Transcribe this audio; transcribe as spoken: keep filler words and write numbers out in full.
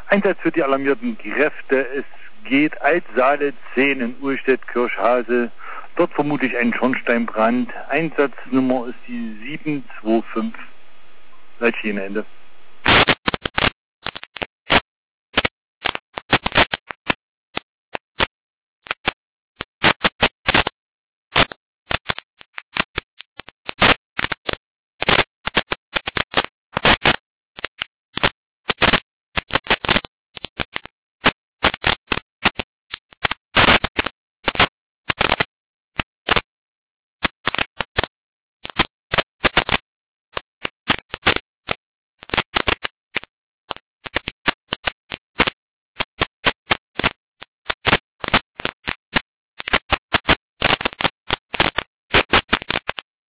Einsatz für die alarmierten Kräfte. Es geht Altsaale zehn in Urstedt, Kirchhase. Dort vermutlich ein Schornsteinbrand. Einsatznummer ist die sieben zwei fünf. Leitstelle Ende.